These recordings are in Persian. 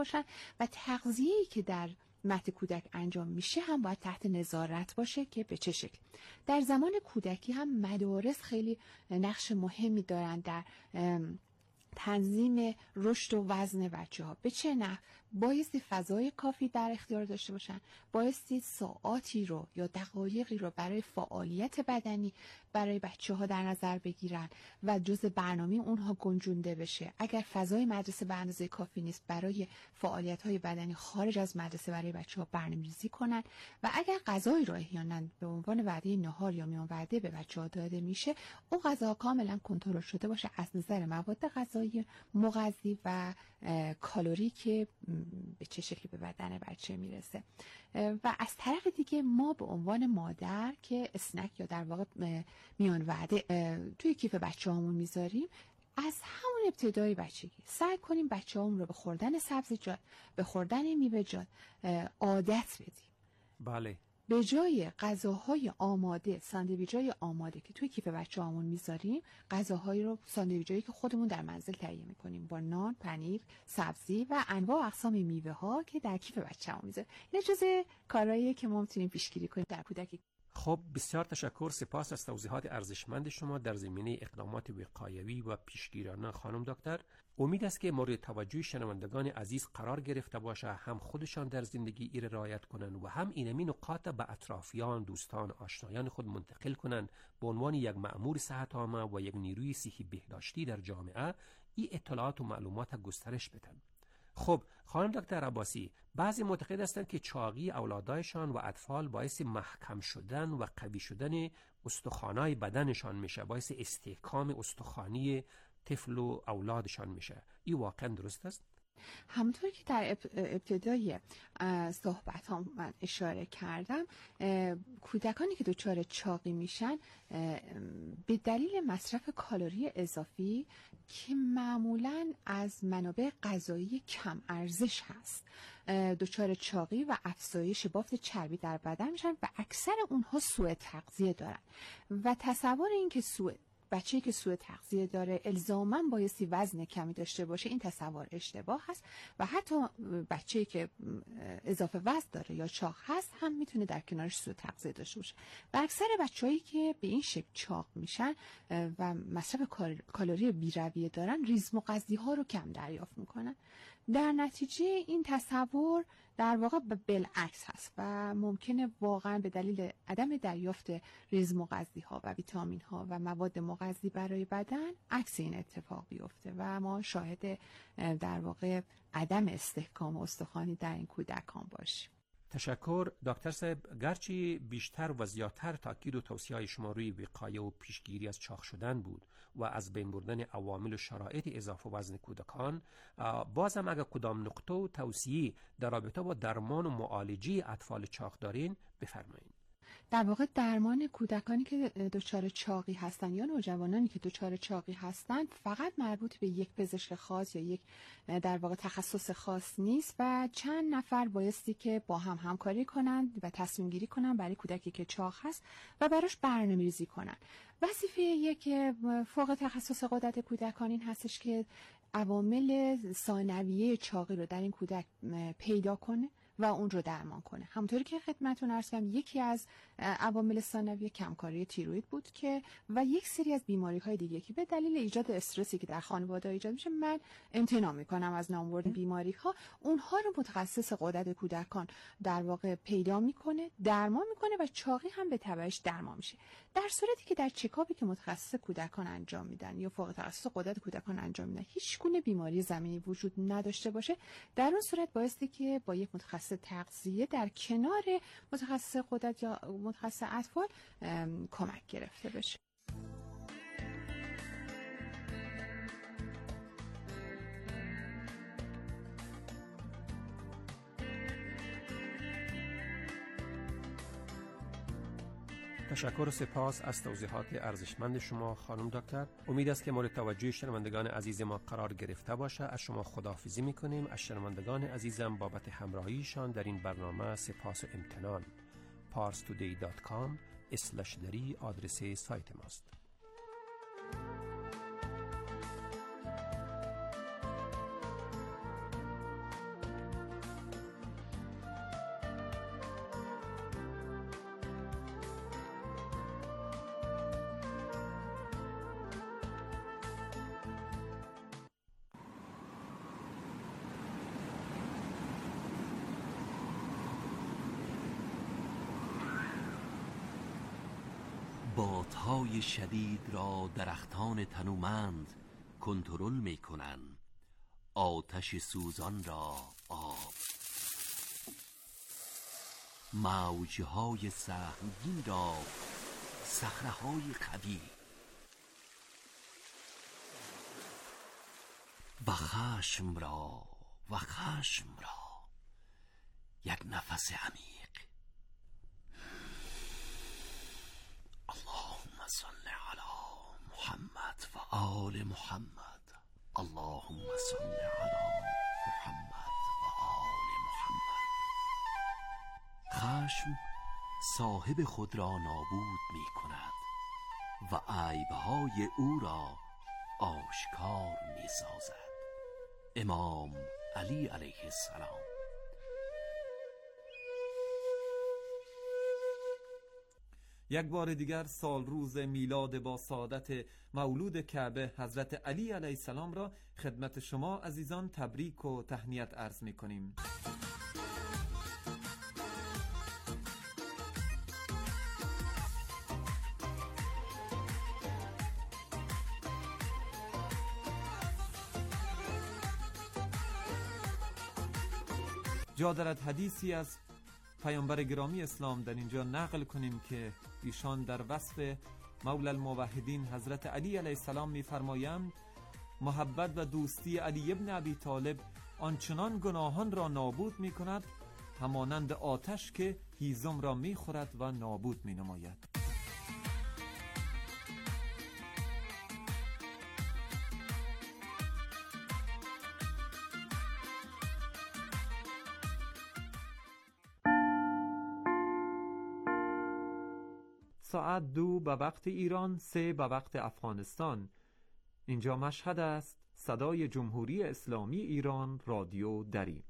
باشن و تغذیه‌ای که در مهد کودک انجام میشه هم باید تحت نظارت باشه که به چه شکل. در زمان کودکی هم مدارس خیلی نقش مهمی دارن در تنظیم رشد و وزن بچه‌ها. به چه نحو؟ بایستی فضای کافی در اختیار داشته باشن، بایستی ساعاتی رو یا دقایقی رو برای فعالیت بدنی برای بچه‌ها در نظر بگیرن و جزء برنامه اونها گنجونده بشه. اگر فضای مدرسه به اندازه کافی نیست، برای فعالیت‌های بدنی خارج از مدرسه برای بچه‌ها برنامه‌ریزی کنن و اگر غذایی رو احیانا به عنوان وعده نهار یا میان وعده به بچه‌ها داده میشه، اون غذا کاملا کنترل شده باشه از نظر مواد غذایی مغذی و کالری که به چه شکلی به بدن بچه میرسه. و از طرف دیگه ما به عنوان مادر که اسنک یا در واقع میان وعده توی کیف بچه‌هامون میذاریم، از همون ابتدای بچگی سعی کنیم بچه‌هامون رو به خوردن سبزیجات، به خوردن میوه‌جات عادت بدیم. بله. به جای غذاهای آماده، ساندویچ‌های آماده که توی کیف بچه‌هامون میذاریم، غذاهایی رو، ساندویچایی که خودمون در منزل تهیه می‌کنیم با نان، پنیر، سبزی و انواع اقسام میوه‌ها که در کیف بچه‌هامون میذاریم. این جزء کارهاییه که ما می‌تونیم پیشگیری کنیم در کودکی. خب بسیار تشکر، سپاس از توضیحات ارزشمند شما در زمینه اقدامات وقایوی و پیشگیرانه خانم دکتر. امید است که مورد توجه شنوندگان عزیز قرار گرفته باشه، هم خودشان در زندگی این رعایت کنند و هم این نکات به اطرافیان، دوستان، آشنایان خود منتقل کنند به عنوان یک مأمور صحت عامه و یک نیروی صحی بهداشتی در جامعه این اطلاعات و معلومات گسترش بدن. خب خانم دکتر عباسی، بعضی معتقد هستند که چاقی اولادایشان و اطفال باعث محکم شدن و قوی شدن استخوان‌های بدنشان میشه، باعث استحکام استخوانی طفل و اولادشان میشه. این واقعا درست است؟ همونطور که در ابتدای صحبت هم من اشاره کردم، کودکانی که دچار چاقی میشن به دلیل مصرف کالری اضافی که معمولاً از منابع غذایی کم ارزش هست دچار چاقی و افزایش بافت چربی در بدن میشن و اکثر اونها سوء تغذیه دارن و تصور این که بچه‌ای که سوء تغذیه داره الزاماً بایستی وزن کمی داشته باشه، این تصور اشتباه هست و حتی بچه‌ای که اضافه وزن داره یا چاق هست هم میتونه در کنارش سوء تغذیه داشته باشه. و اکثر بچه‌هایی که به این شکل چاق میشن و مصرف کالری بی‌رویه دارن، ریز مغذی‌ها رو کم دریافت میکنن. در نتیجه این تصور در واقع بالعکس هست و ممکنه واقعا به دلیل عدم دریافت ریز مغذی‌ها و ویتامین‌ها و مواد مغذی برای بدن عکس این اتفاق بیفته و ما شاهد در واقع عدم استحکام استخوانی در این کودکان باشیم. تشکر دکتر صاحب. گرچه بیشتر و زیادتر تاکید و توصیه شما روی وقایه و پیشگیری از چاق شدن بود و از بین بردن عوامل و شرایط اضافه وزن کودکان، بازم اگر کدام نقطه و توصیه در رابطه با درمان و معالجه اطفال چاق دارین بفرمایید. در واقع درمان کودکانی که دچار چاقی هستند یا نوجوانانی که دچار چاقی هستند فقط مربوط به یک پزشک خاص یا یک در واقع تخصص خاص نیست و چند نفر بایستی که با هم همکاری کنند و تصمیم گیری کنند برای کودکی که چاق هست و براش برنامه‌ریزی کنند. وظیفه یک فوق تخصص غدد کودکان این هستش که عوامل ثانویه چاقی رو در این کودک پیدا کنه و اون رو درمان کنه. همونطوری که خدمتتون عرض کردم یکی از عوامل ثانویه کمکاری تیروئید بود که و یک سری از بیماری‌های دیگه که به دلیل ایجاد استرسی که در خانواده ایجاد میشه، من امتناع میکنم از نام بردن بیماری‌ها، اونها رو متخصص غدد کودکان در واقع پیدا میکنه، درمان میکنه و چاقی هم به تبعش درمان میشه. در صورتی که در چکاپی که متخصص کودکان انجام میدن یا فوق تخصص غدد کودکان انجام میدن هیچ گونه بیماری زمینی وجود نداشته باشه، در اون صورت بایستی که با یک متخصص تغذیه در کنار متخصص غدد یا متخصص اطفال کمک گرفته بشه. تشکر و سپاس از توضیحات ارزشمند شما خانم دکتر. امید است که مورد توجه شنوندگان عزیز ما قرار گرفته باشه. از شما خداحافظی میکنیم. از شنوندگان عزیزم بابت همراهیشان در این برنامه سپاس و امتنان. parstoday.com/دری آدرس سایت ماست. بادهای شدید را درختان تنومند کنترل می کنند، آتش سوزان را آب، موجهای سهمگین را صخره‌های قوی و خشم را یک نفس عمیق. اللهم صل علی محمد و آل محمد. اللهم صل علی محمد و آل محمد. خشم صاحب خود را نابود می کند و عیبهای او را آشکار می سازد. امام علی علیه السلام. یک بار دیگر سال روز میلاد با سعادت مولود کعبه حضرت علی علیه السلام را خدمت شما عزیزان تبریک و تهنیت عرض می کنیم. جا دارد حدیثی از پیامبر گرامی اسلام در اینجا نقل کنیم که ایشان در وصف مولا الموحدین حضرت علی علیه السلام می‌فرمایند محبت و دوستی علی ابن ابی طالب آنچنان گناهان را نابود می‌کند همانند آتش که هیزم را می‌خورد و نابود می‌نماید. ساعت 2 به وقت ایران، 3 به وقت افغانستان. اینجا مشهد است. صدای جمهوری اسلامی ایران، رادیو دری.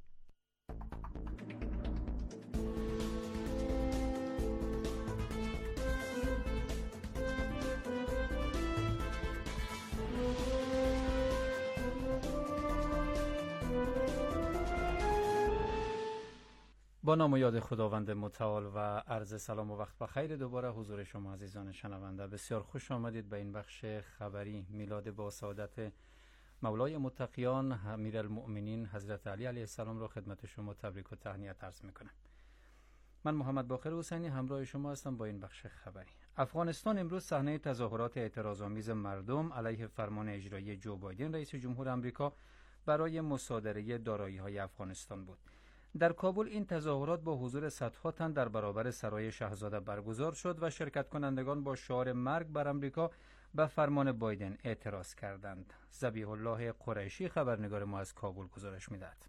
با نام و یاد خداوند متعال و عرض سلام و وقت بخیر دوباره حضور شما عزیزان شنونده. بسیار خوش آمدید به این بخش خبری میلاد با سعادت مولای متقیان امیرالمؤمنین حضرت علی علیه السلام را خدمت شما تبریک و تهنیت عرض میکنم. من محمد باقر حسینی همراه شما هستم با این بخش خبری. افغانستان امروز صحنه تظاهرات اعتراض‌آمیز مردم علیه فرمان اجرایی جو بایدن رئیس جمهور آمریکا برای مصادره دارایی‌های افغانستان بود. در کابل این تظاهرات با حضور صدها تن در برابر سرای شاهزاده برگزار شد و شرکت کنندگان با شعار مرگ بر آمریکا به فرمان بایدن اعتراض کردند. ذبیح الله قریشی خبرنگار ما از کابل گزارش می‌دهد.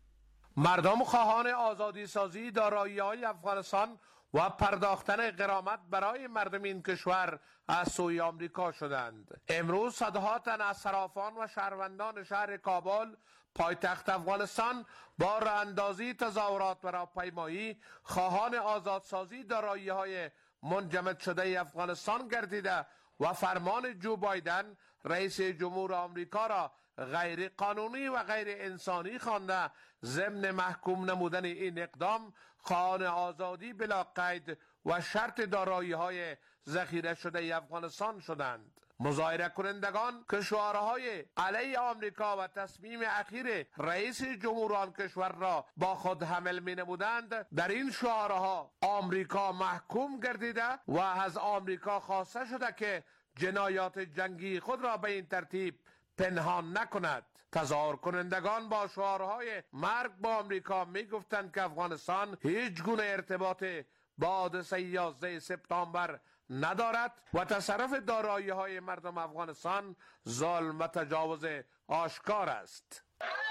مردم خواهان آزادی سازی دارایی‌های افغانستان و پرداختن غرامت برای مردم این کشور از سوی آمریکا شدند. امروز صدها تن از صرافان و شهروندان شهر کابل پایتخت افغانستان با راه‌اندازی تظاهرات و راهپیمایی خواهان آزادسازی دارایی‌های منجمد شده افغانستان گردیده و فرمان جو بایدن رئیس جمهور آمریکا را غیر قانونی و غیر انسانی خوانده ضمن محکوم نمودن این اقدام خواهان آزادی بلا قید و شرط دارایی‌های ذخیره شده افغانستان شدند. مظاهره کنندگان که شعارهای علیه آمریکا و تصمیم اخیر رئیس جمهور آن کشور را با خود حمل می نمودند، در این شعارها آمریکا محکوم گردیده و از آمریکا خواسته شده که جنایات جنگی خود را به این ترتیب پنهان نکند. تظاهر کنندگان با شعارهای مرگ با آمریکا می گفتند که افغانستان هیچ گونه ارتباط با حادثه 11 سپتامبر ندارد و تصرف دارایی‌های مردم افغانستان ظلم و تجاوز آشکار است.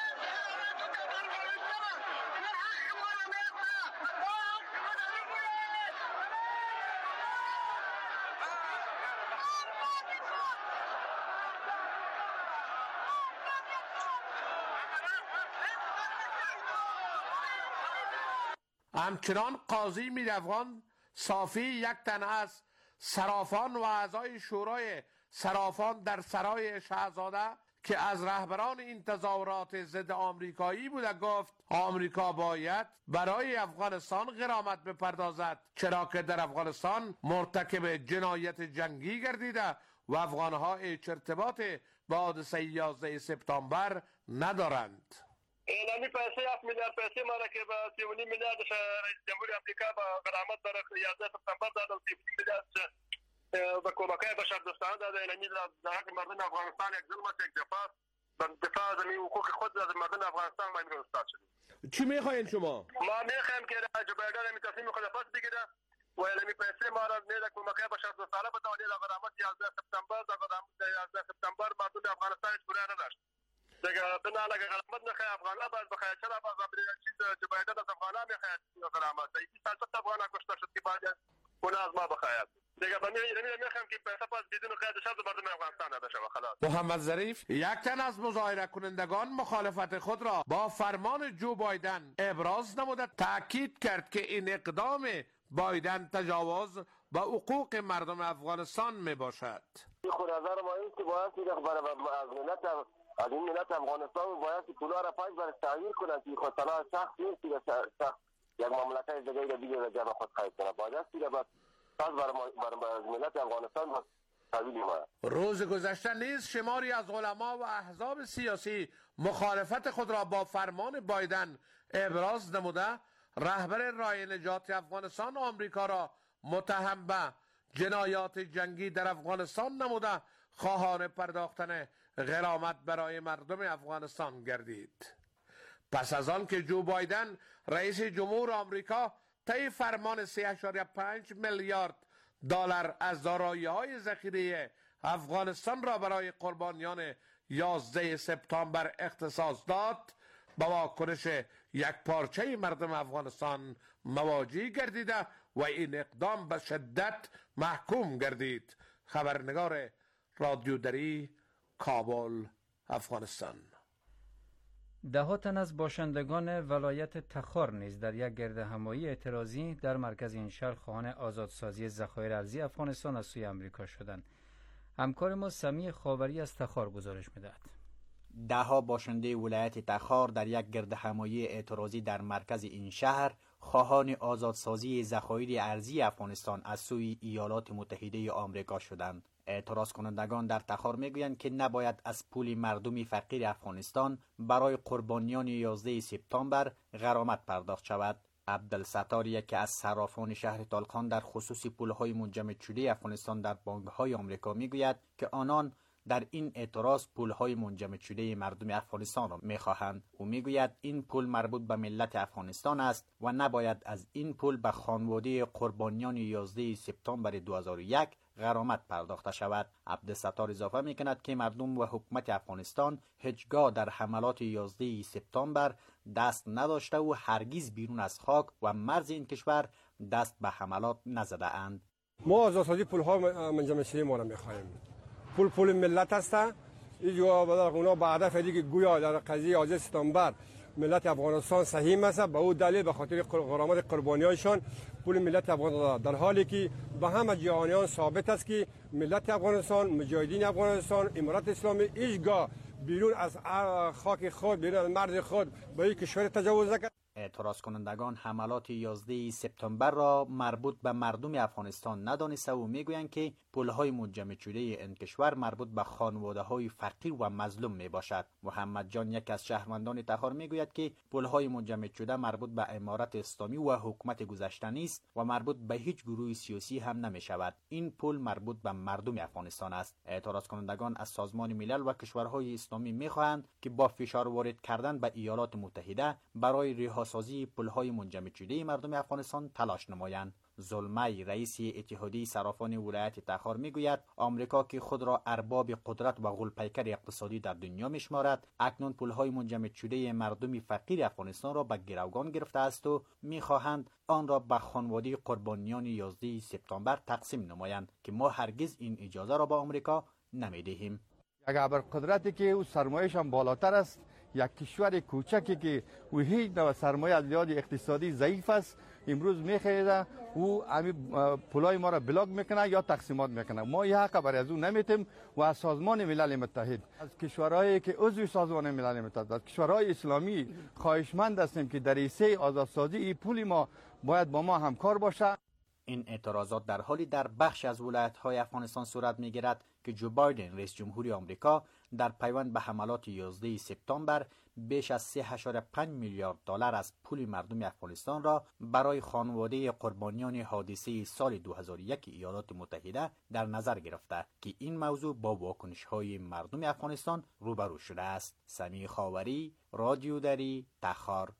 همچنان قاضی میرافغان صافی یک تن از صرافان و اعضای شورای صرافان در سرای شاهزاده که از رهبران این تظاهرات ضد آمریکایی بود و گفت آمریکا باید برای افغانستان غرامت بپردازد، چرا که در افغانستان مرتکب جنایت جنگی گردیده و افغانها هیچ ارتباط با حادثه 11 سپتامبر ندارند. اعلامی پیسه 7 میلیارد پیسه ما را که با 3.5 میلیارد رئیس جمهور امریکا با غرامت برای 11 سپتامبر داد و 3 میلیارد به کمک‌های بشردوستانه داد. اعلامی در حق مردم افغانستان یک ظلم است، یک جفا است. به دفاع از حقوق خود از مردم افغانستان ما امروز استاد شدیم. چی میخواین شما؟ ما میخوایم که جو بایدن این تصمیم خود پس بگیره و اعلامی پیسه ما را نه کمک‌های بشردوستانه بده و نه غرامت 11 سپتامبر. در غرامت 11 سپتامبر مردم افغانستان هیچ گناه نداشت. دیگه بنا لگه غرامت نخواهی افغانها باید بخواهی. چرا چیز جو بایدن از افغانها میخواهی غرامت؟ این سال 7 افغانها کشته شد که باید گناه از ما بخواهد. دیگه بنده میخوایم که پیسه پس بدون قید شرط مردم افغانستان نده شود. خلاص. محمد ظریف یک تن از مظاهره کنندگان مخالفت خود را با فرمان جو بایدن ابراز نموده تاکید کرد که این اقدام بایدن تجاوز به حقوق مردم افغانستان می باشد. خود نظر ما این که باید از این ملت افغانستان باید که پولا را پاک برش تغییر کنند که خود تنها شخص نیست که شخص یک مملکت دیگه را دیگه را جمع خود خواهد کنند. باید است که بس بر ملت افغانستان بس قبیلی ما. روز گذشته نیز شماری از علما و احزاب سیاسی مخالفت خود را با فرمان بایدن ابراز نموده رهبر رای نجات افغانستان آمریکا را متهم به جنایات جنگی در افغانستان نموده خواهان پرداختن غرامت برای مردم افغانستان گردید. پس از آن که جو بایدن رئیس جمهور آمریکا طی فرمان 3.5 میلیارد دلار از دارایی‌های ذخیره افغانستان را برای قربانیان 11 سپتامبر اختصاص داد، با واکنش یک پارچه مردم افغانستان مواجه گردیده و این اقدام به شدت محکوم گردید. خبرنگار رادیو دری، کابل، افغانستان. ده تن از باشندگان ولایت تخار نیز در یک گردهمایی اعتراضی در مرکز این شهر خواهان آزادسازی ذخایر ارزی افغانستان از سوی آمریکا شدند. همکار ما سمیع خاوری از تخار گزارش می‌دهد. ده‌ها باشنده ولایت تخار در یک گردهمایی اعتراضی در مرکز این شهر خواهان آزادسازی ذخایر ارزی افغانستان از سوی ایالات متحده آمریکا شدند. اعتراض کنندگان در تخار میگویند که نباید از پول مردم فقیر افغانستان برای قربانیان 11 سپتامبر غرامت پرداخت شود. عبدالستار، یکی از صرافان شهر طالقان در خصوص پولهای منجمد شده افغانستان در بانک‌های آمریکا میگوید که آنان در این اعتراض پولهای منجمد شده مردم افغانستان را میخواهند. او میگوید این پول مربوط به ملت افغانستان است و نباید از این پول به خانواده قربانیان 11 سپتامبر 2001 غرامت پرداخته شود. عبدالستار اضافه میکند که مردم و حکومت افغانستان هیچگاه در حملات 11 سپتامبر دست نداشته و هرگز بیرون از خاک و مرز این کشور دست به حملات نزده اند. ما آزادسازی پول‌ها منجمد شده ما را می‌خواهیم. پول ملت است. اینجا بدر اونا به هدف دیگه گویا در قضیه 11 سپتامبر ملت افغانستان صحیح است، به اون دلیل به خاطر غرامت قربانیانشان پول ملت افغانستان، در حالی که به همه جهانیان ثابت است که ملت افغانستان، مجاهدین افغانستان، امارت اسلامی هیچگاه بیرون از خاک خود، بیرون از مرز خود به یک کشور تجاوز نکرد. اعتراض کنندگان حملات 11 سپتامبر را مربوط به مردم افغانستان ندانسته و میگویند که پولهای منجمد شده این کشور مربوط به خانواده‌های فقیر و مظلوم می باشد. محمد جان، یک از شهروندان تخار، میگوید که پولهای منجمد شده مربوط به امارت اسلامی و حکومت گذشته نیست و مربوط به هیچ گروه سیاسی هم نمی شود. این پول مربوط به مردم افغانستان است. اعتراض کنندگان از سازمان ملل و کشورهای اسلامی میخواهند که با فشار وارد کردن به ایالات متحده برای رهاسازی پولهای منجمد شده مردم افغانستان تلاش نمایند. زلمی، رئیس اتحادیه صرافان ولایت تخار، میگوید آمریکا که خود را ارباب قدرت و غول‌پیکر اقتصادی در دنیا میشمارد، اکنون پولهای منجمد شده مردم فقیر افغانستان را به گروگان گرفته است و میخواهند آن را به خانواده قربانیان 11 سپتامبر تقسیم نمایند که ما هرگز این اجازه را به آمریکا نمیدهیم. یک ابرقدرتی که او سرمایه‌اش هم بالاتر است، یک کشور کوچکی که و هیچ نوع سرمایه از لحاظ اقتصادی ضعیف است امروز میخریده او همین پولای ما را بلاک میکنه یا تقسیمات میکنه. ما یه حق برای از اون نمیتیم و از سازمان ملل متحد، از کشورهایی که عضو سازمان ملل متحد، از کشورهای اسلامی خواهشمند هستیم که در حیطه آزادسازی این پول ما باید با ما همکار باشه. این اعتراضات در حالی در بخش از ولایت‌های افغانستان صورت می‌گیرد که جو بایدن رئیس جمهوری آمریکا در پیوند به حملات 11 سپتامبر بیش از 3.5 میلیارد دلار از پول مردم افغانستان را برای خانواده قربانیان حادثه سال 2001 ایالات متحده در نظر گرفته که این موضوع با واکنش‌های مردم افغانستان روبرو شده است. سمیع خاوری، رادیو دری، تخار.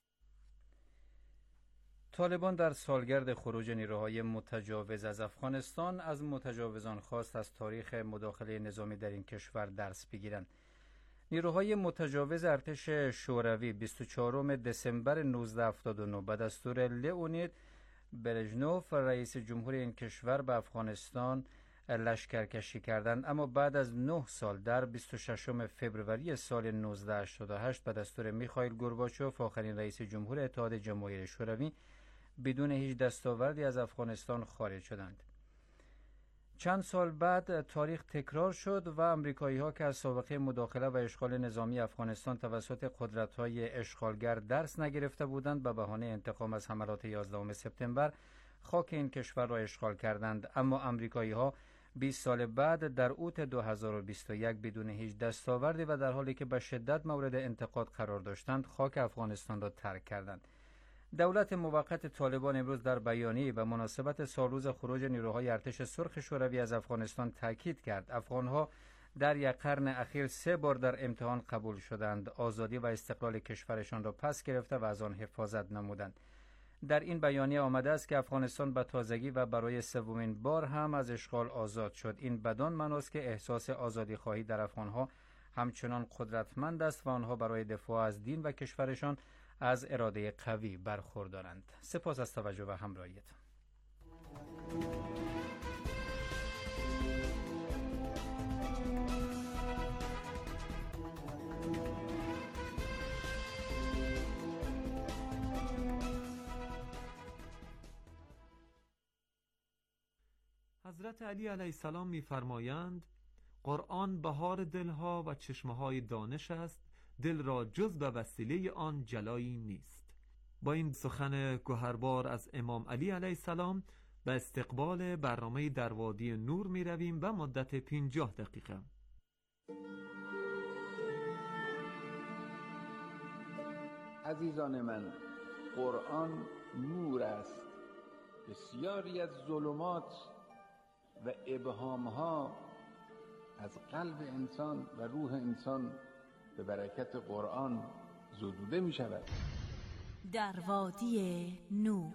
طالبان در سالگرد خروج نیروهای متجاوز از افغانستان از متجاوزان خواست از تاریخ مداخله نظامی در این کشور درس بگیرند. نیروهای متجاوز ارتش شوروی 24 دسامبر 1979 به دستور لئونید برژنوف رئیس جمهور این کشور به افغانستان لشکرکشی کردند، اما بعد از 9 سال در 26 فوریه سال 1988 به دستور میخائیل گورباچوف آخرین رئیس جمهور اتحاد جماهیر شوروی بدون هیچ دستاوردی از افغانستان خارج شدند. چند سال بعد تاریخ تکرار شد و امریکایی‌ها که از سابقه مداخله و اشغال نظامی افغانستان توسط قدرت‌های اشغالگر درس نگرفته بودند به بهانه انتقام از حملات 11 سپتامبر خاک این کشور را اشغال کردند، اما امریکایی‌ها 20 سال بعد در اوت 2021 بدون هیچ دستاوردی و در حالی که به شدت مورد انتقاد قرار داشتند خاک افغانستان را ترک کردند. دولت موقت طالبان امروز در بیانیه به مناسبت سالروز خروج نیروهای ارتش سرخ شوروی از افغانستان تاکید کرد افغانها در یک قرن اخیر 3 بار در امتحان قبول شدند، آزادی و استقلال کشورشان را پس گرفته و از آن حفاظت نمودند. در این بیانیه آمده است که افغانستان به تازگی و برای 3مین بار هم از اشغال آزاد شد. این بدان معناست که احساس آزادی خواهی در افغانها همچنان قدرتمند است و آنها برای دفاع از دین و کشورشان از اراده قوی برخوردارند. سپاس از توجه و همراهیتان. حضرت علی علیه السلام می‌فرمایند قرآن بهار دلها و چشمه‌های دانش است، دل را جز به وسیله آن جلایی نیست. با این سخن گوهربار از امام علی علیه السلام به استقبال برنامه در وادی نور می رویم و مدت 50 دقیقه. عزیزان من، قرآن نور است. بسیاری از ظلمات و ابهامها از قلب انسان و روح انسان به برکت قرآن زدوده می شود. در وادی نور.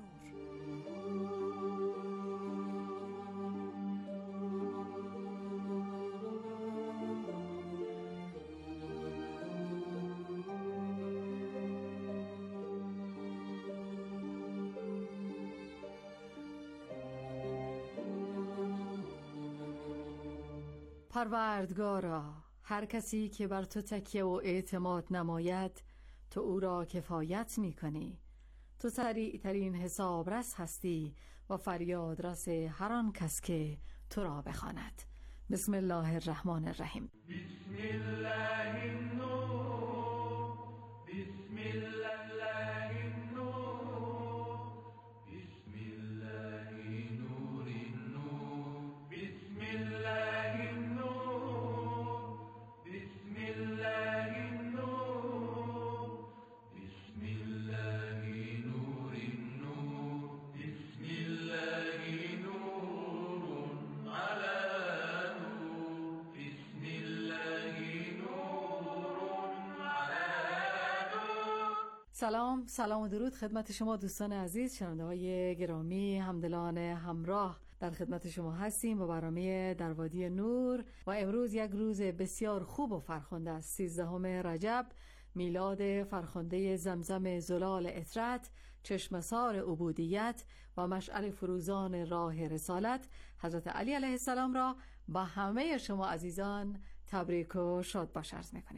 پروردگارا، هر کسی که بر تو تکیه و اعتماد نماید تو او را کفایت می کنی. تو سریع ترین حسابرس هستی و فریاد رس هر آن کس که تو را بخواند. بسم الله الرحمن الرحیم. بسم الله النور، بسم الله النور، بسم الله نور النور، بسم الله النور، بسم الله النور، بسم الله نور النور، بسم الله نور على نور، بسم الله نور على نور. سلام و درود خدمت شما دوستان عزیز، شنونده های گرامی، همدلان همراه در خدمت شما هستیم با برنامه در وادی نور و امروز یک روز بسیار خوب و فرخنده است. 13 رجب، میلاد فرخنده زمزم زلال اطرت، چشمسار عبودیت و مشعل فروزان راه رسالت حضرت علی علیه السلام را با همه شما عزیزان تبریک و شاد باش عرض می‌کنیم.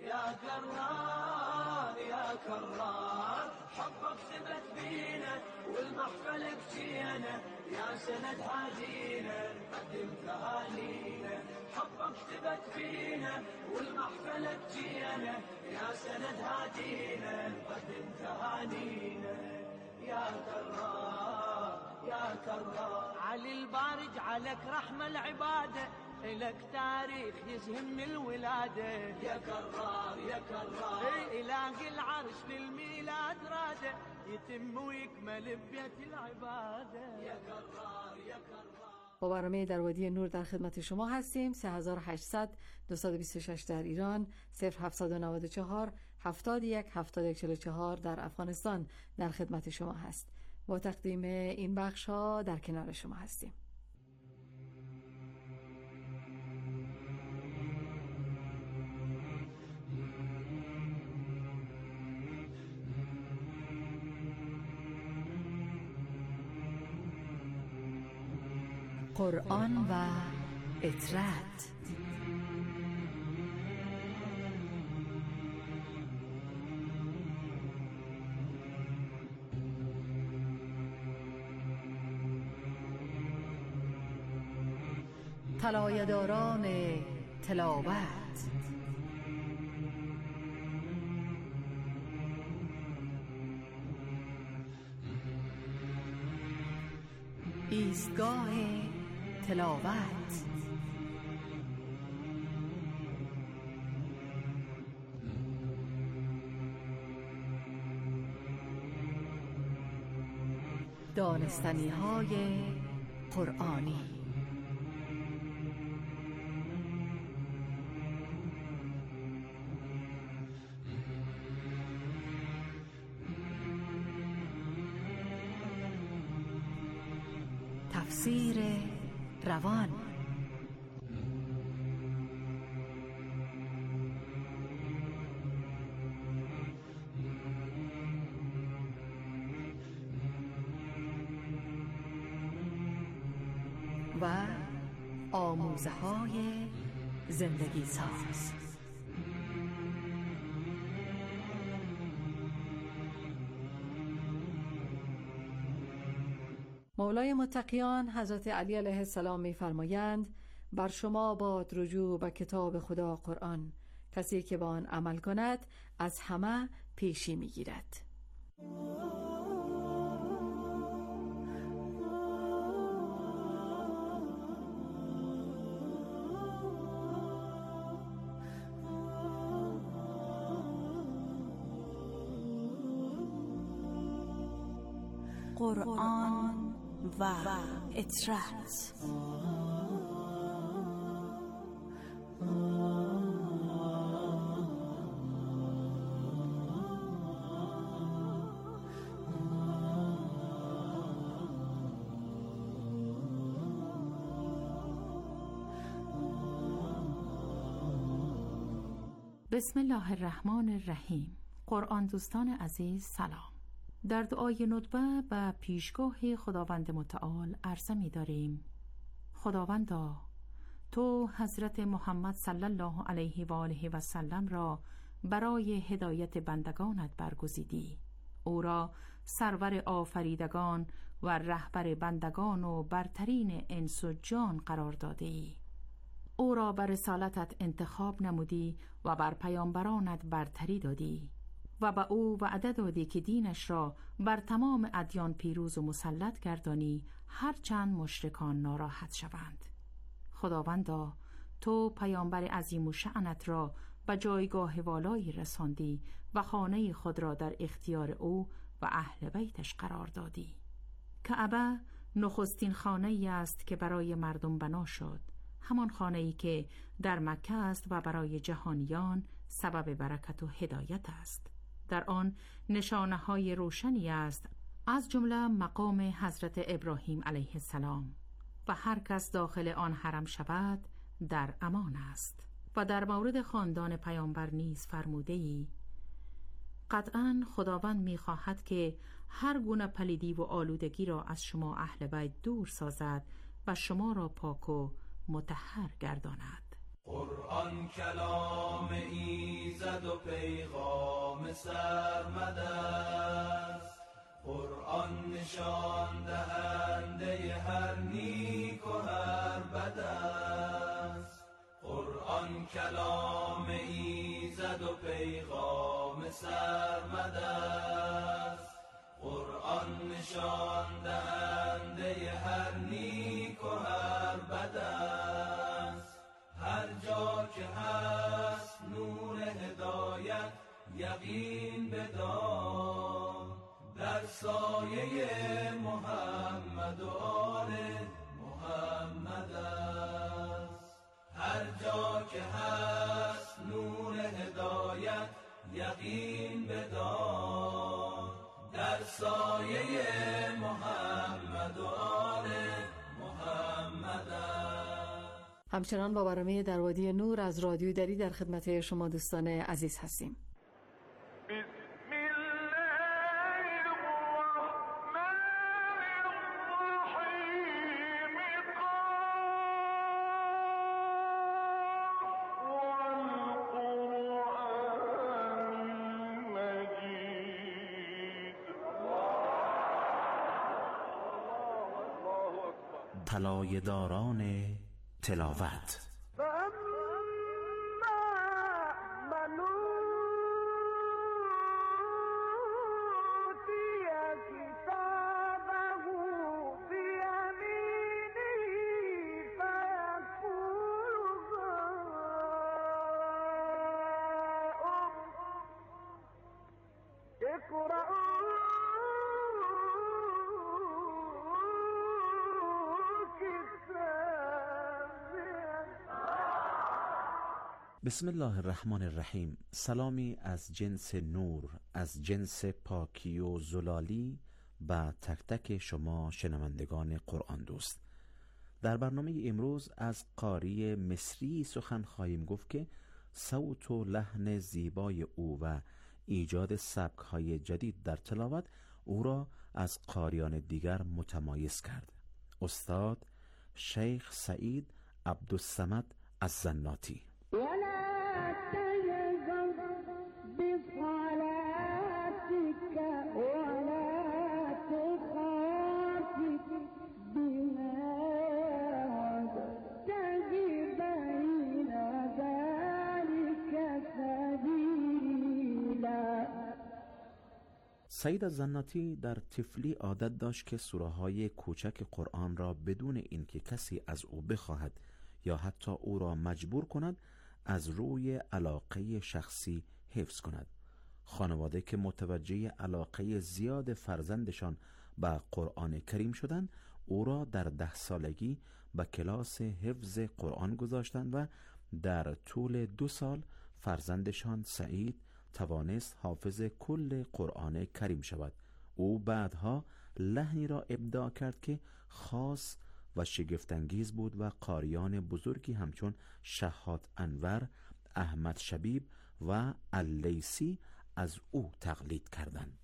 يا كرار يا كرار حبك ثبت فينا والمحفل بجينا يا سند هادينا نقدم تهانينا حبك ثبت فينا والمحفل بجينا يا سند هادينا نقدم تهانينا يا كرار يا كرار علي البارج عليك رحمة العبادة إلك تاريخ يزهم من الولادة يا كرار يا كرار إله العرش للميلاد راده يتم ويكمل ببيت العبادة يا كرار يا كرار. با برنامه در وادی نور در خدمت شما هستیم. 3800 226 در ایران، 0794 71 7144 در افغانستان در خدمت شما هست. با تقدیم این بخش ها در کنار شما هستیم. قرآن و اطرت. طلایه‌داران تلاوت. ایستگاه تلاوت. دانستنی‌های قرآنی. تفسیر روان. و آموزه‌های زندگی ساز. مولای متقیان حضرت علی علیه السلام می‌فرمایند بر شما باد رجوع به کتاب خدا قرآن، کسی که با آن عمل کند از همه پیشی می‌گیرد. قرآن و اطرت. بسم الله الرحمن الرحیم. قرآن دوستان عزیز سلام. در دعای ندبه به پیشگاه خداوند متعال عرضه می داریم: خداوندا، تو حضرت محمد صلی الله علیه و آله و سلم را برای هدایت بندگانت برگزیدی. او را سرور آفریدگان و رهبر بندگان و برترین انس و جان قرار داده ای. او را بر رسالتت انتخاب نمودی و بر پیامبرانت برتری دادی و به او وعده دادی که دینش را بر تمام ادیان پیروز و مسلط گردانی، هرچند مشرکان ناراحت شوند. خداوندا، تو پیامبر عظیم و شأنت را به جایگاه والایی رساندی و خانه خود را در اختیار او و اهل بیتش قرار دادی. کعبه نخستین خانه‌ای است که برای مردم بنا شد، همان خانه‌ای که در مکه است و برای جهانیان سبب برکت و هدایت است. در آن نشانه‌های روشنی است، از جمله مقام حضرت ابراهیم علیه السلام، و هر کس داخل آن حرم شود در امان است. و در مورد خاندان پیامبر نیز فرموده‌ای: قطعاً خداوند می‌خواهد که هر گونه پلیدی و آلودگی را از شما اهل بیت دور سازد و شما را پاک و مطهر گرداند. قرآن کلام ایزد و پیغام سرمد است. قرآن نشان دهنده هر نیک و هر بد است. قرآن کلام ایزد و پیغام سرمد است. قرآن نشان دهنده هر نیک و هر بد است. هر جا که هست نور هدایت یقین بدان، در سایه محمد و آل محمد است. هر جا که هست نور هدایت یقین بدان، در سایه محمد و آل محمد است. همچنان با برنامه در وادی نور از رادیوی دری در خدمت شما دوستان عزیز هستیم. طلایه داران تلاوت. بسم الله الرحمن الرحیم. سلامی از جنس نور، از جنس پاکی و زلالی به تک تک شما شنوندگان قرآن دوست. در برنامه امروز از قاری مصری سخن خواهیم گفت که صوت و لحن زیبای او و ایجاد سبک‌های جدید در تلاوت او را از قاریان دیگر متمایز کرد. استاد شیخ سعید عبدالصمد الزناتی. سعید الزناتی در طفلی عادت داشت که سوره‌های کوچک قرآن را بدون اینکه کسی از او بخواهد یا حتی او را مجبور کند از روی علاقه شخصی حفظ کند. خانواده که متوجه علاقه زیاد فرزندشان به قرآن کریم شدند، او را در 10 سالگی به کلاس حفظ قرآن گذاشتند و در طول 2 سال فرزندشان سعید توانست حافظ کل قرآن کریم شود. او بعدها لحنی را ابداع کرد که خاص و شگفت‌انگیز بود و قاریان بزرگی همچون شهاد انور، احمد شبیب و اللیسی از او تقلید کردند.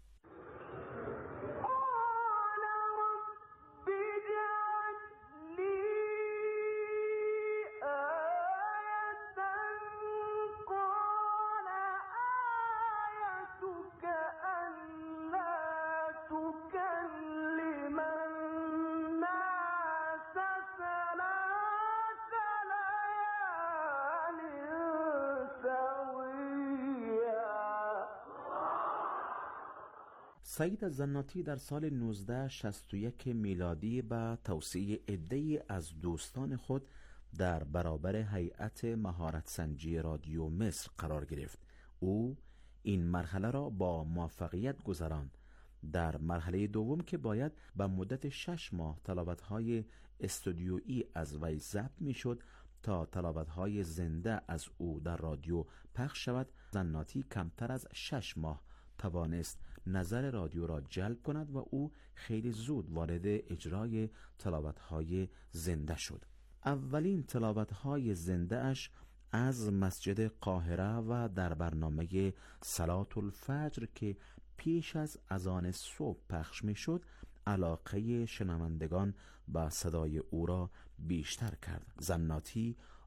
سعید الزناتی در سال 1961 میلادی به توصیه عده‌ای از دوستان خود در برابر هیئت مهارت سنجی رادیو مصر قرار گرفت. او این مرحله را با موفقیت گذراند. در مرحله دوم که باید به مدت 6 ماه تلاوت‌های استودیویی از وی ضبط می‌شد تا تلاوت‌های زنده از او در رادیو پخش شود، زناتی کمتر از 6 ماه توانست نظر رادیو را جلب کند و او خیلی زود وارد اجرای تلاوت‌های زنده شد. اولین تلاوت‌های زنده اش از مسجد قاهره و در برنامه صلات الفجر که پیش از اذان صبح پخش می شد علاقه شنوندگان به صدای او را بیشتر کرد. زناتی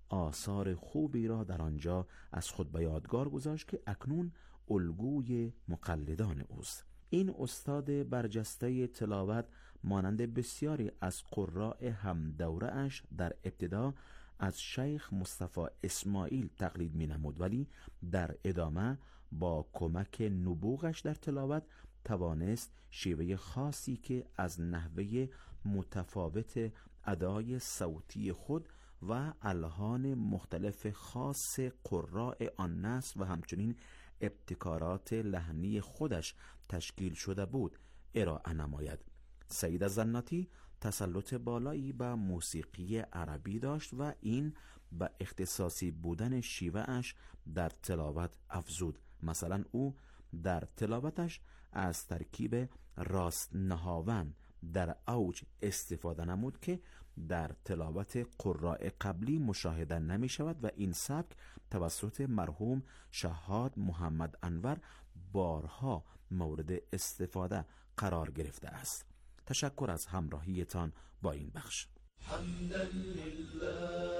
آثار خوبی را در آنجا از خود به یادگار گذاشت که اکنون الگوی مقلدان اوست. این استاد برجسته تلاوت مانند بسیاری از قراء هم دوره اش در ابتدا از شیخ مصطفی اسماعیل تقلید می نمود، ولی در ادامه با کمک نبوغش در تلاوت توانست شیوه خاصی که از نحوه متفاوت ادای صوتی خود و الحان مختلف خاص قراء آن نسل و همچنین ابتکارات لحنی خودش تشکیل شده بود ارائه نماید. سید زناتی تسلط بالایی به موسیقی عربی داشت و این به اختصاصی بودن شیوه اش در تلاوت افزود. مثلا او در تلاوتش از ترکیب راست نهاون در اوج استفاده نمود که در تلاوت قراء قبلی مشاهده نمی شود و این سبک توسط مرحوم شهاد محمد انور بارها مورد استفاده قرار گرفته است. تشکر از همراهیتان با این بخش. حمدا لله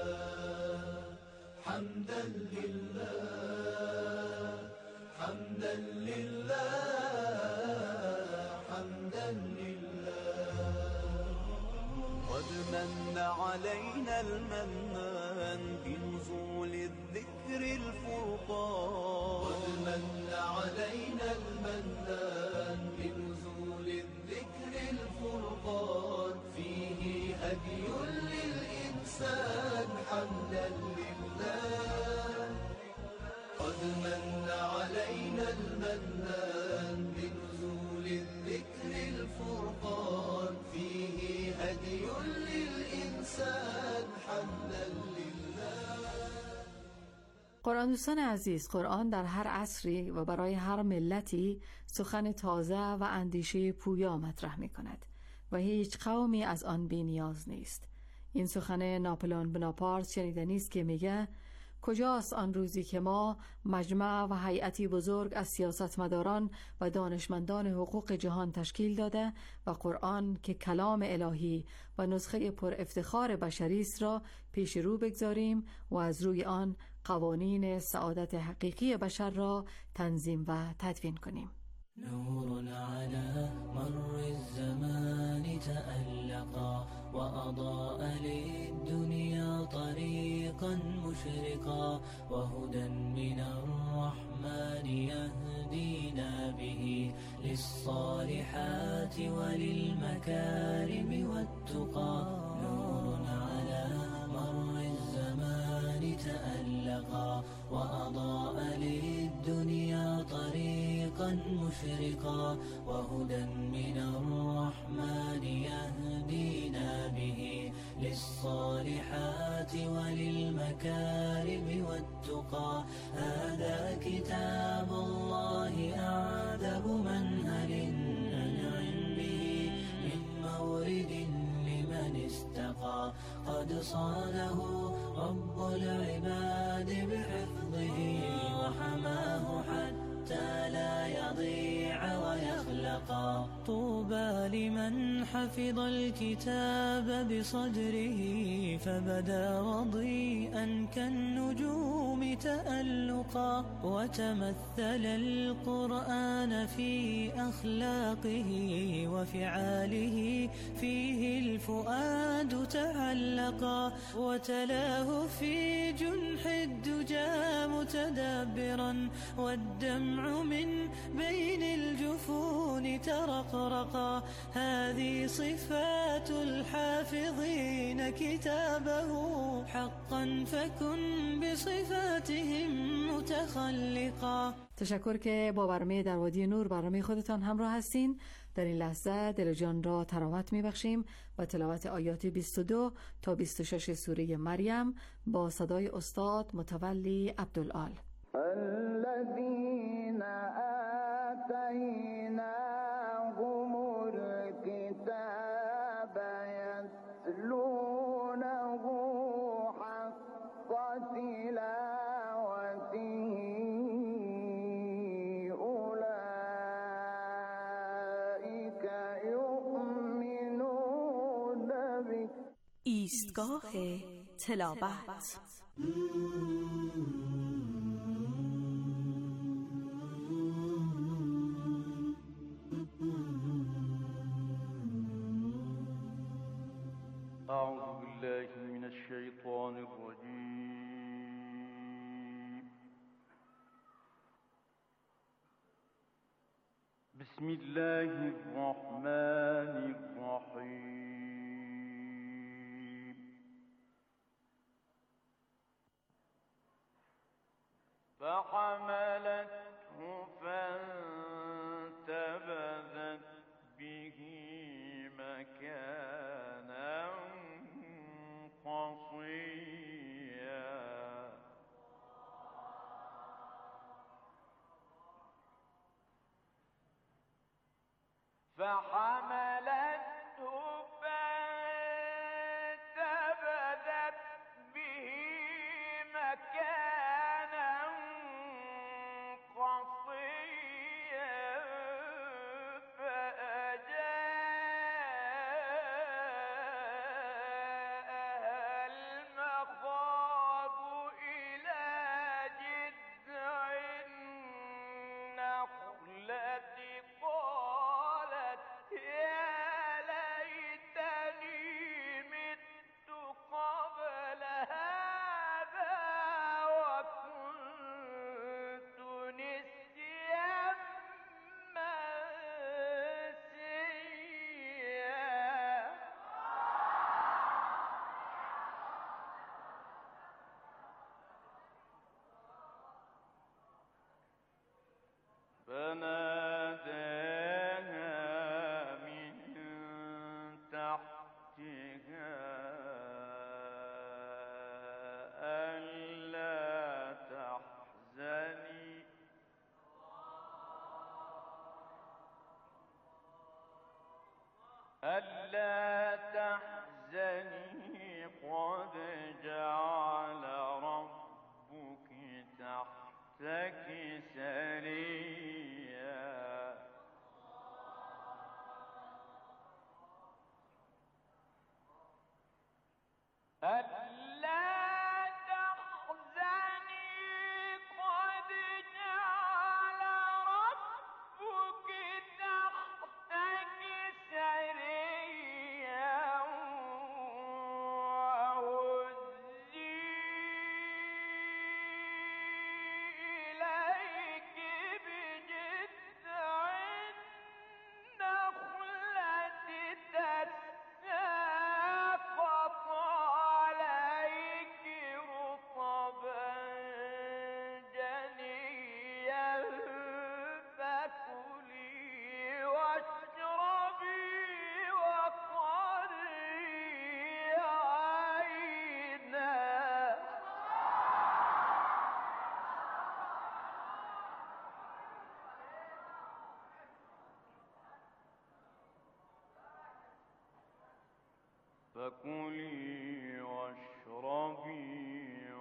حمدا لله حمدا لله حمدا لله قد من علينا المنان بنزول الذكر الفرقان قد من علينا المنان بنزول الذكر الفرقان فيه هدي للإنسان حمدا لله قد من علينا المنان بنزول الذكر الفرقان فيه هدي للإنسان حمدا لله. قرآن دوستان عزیز، قرآن در هر عصری و برای هر ملتی سخن تازه و اندیشه پویا مطرح می کند و هیچ قومی از آن بی نیاز نیست. این سخن ناپلئون بناپارت شنیدنی است که میگه کجاست آن روزی که ما مجمع و هیئتی بزرگ از سیاستمداران و دانشمندان حقوق جهان تشکیل داده و قرآن که کلام الهی و نسخه پر افتخار بشری است را پیش رو بگذاریم و از روی آن قوانین سعادت حقیقی بشر را تنظیم و تدوین کنیم. نور على مر الزمان تألقا وأضاء للدنيا طريقا مشرقا وهدى من الرحمن يهدينا به للصالحات وللمكارم والتقى نور على مر الزمان تألقا وأضاء للدنيا طريقا مشرقا وهدى من الرحمن يهدينا به للصالحات وللمكارم والتقى هذا كتاب الله أعذب منهل أنعم به من مورد لمن استقى قد صانه رب العباد بحفظه وحماه حتى لا يضيع ويخلقا طوبى لمن حفظ الكتاب بصدره فبدا وضيئا كالنجوم تألقا وتمثل القرآن في أخلاقه وفعاله فيه الفؤاد تعلقا وتلاه في جنح الدجى متدبرا والدمع من بين الجفون ترقرقا هذه صفات الحافظين كتابه حقا فكن بصفاتهم متخلقا. تشکر که با برنامه در وادی نور برنامه خودتان همراه هستین. در این لحظه دل و جان را تراوت میبخشیم و تلاوت آیات 22 تا 26 سوره مریم با صدای استاد متولی عبدالآل. الذين آتيناهم الكتاب يتلونه حق تلاوته أولئك يؤمنون به. ایستگاه تلاوت أعوذ بالله من الشيطان الرجيم. بسم الله الرحمن الرحيم. فحملته فانتبذت به مكانا قصيا. فحملته فانتبذت به مكانا قصيا. فأجاءها المخاض إلى جذع النخلة قالت يا ليتني مت قبل هذا وكنت نسيا منسيا. فناداها من تحتها ألا تحزني قد جعل ربك تحتك سريا. ألا تحزني قد جعل ربك تحتك سريا. وهزي إليك بجذع النخلة تساقط عليك رطبا جنيا. فكلي واشربي وقري عينا. فكلي واشربي